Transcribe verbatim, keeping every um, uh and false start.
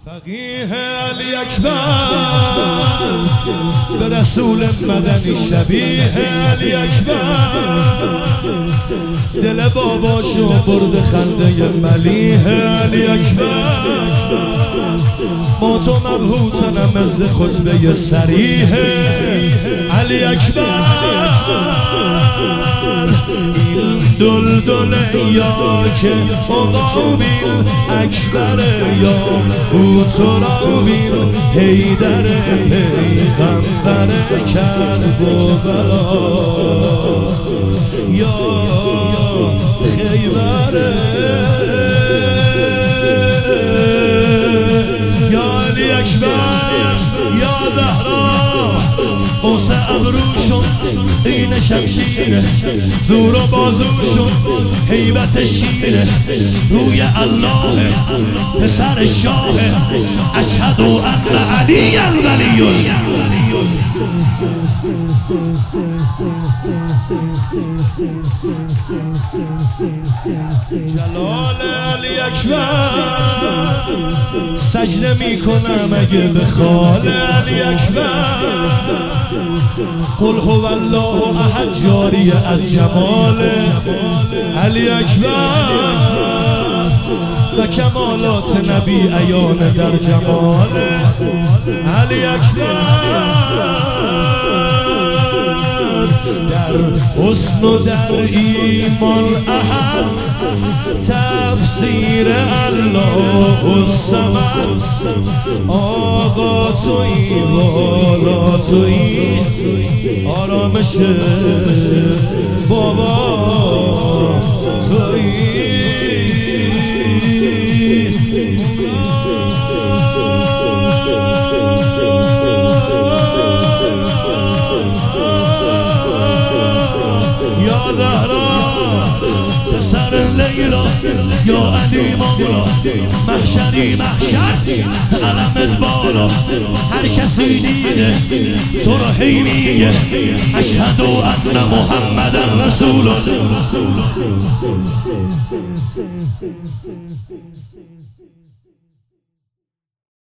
فقیه علی اکبر به رسول مدنی شبیه علی اکبر دل باباشو برد خنده ملیح علی اکبر ما تو مبهوتنم از خطبه صریح علی اکبر این دلدل یا که مقابل اکبر یا او تو را بین حیدر پیغمبر کرب و بلا یا خیبر یا علی اکبر یا زهرا قوس ابروشون این شمشیره زور و بازوشون هیبت شیره روی الله پسر شاه اشهد ان علی الولی جلال علی اکبر سجده میکنم اگه به خال علی اکبر قل هو الله احد جاری از جمال علی اکبر و کمالات نبی عیان در جمال علی اکبر در حسن و در ایمان احد تفسیر الله الصمد آقا تویی والا تویی آرامش بابا تویی یا زهرا پسر لیلا یا علی مولا محشری محشر علمت بالا هر کسی دیده تو رو هی میگه اشهد ان محمد رسول الله.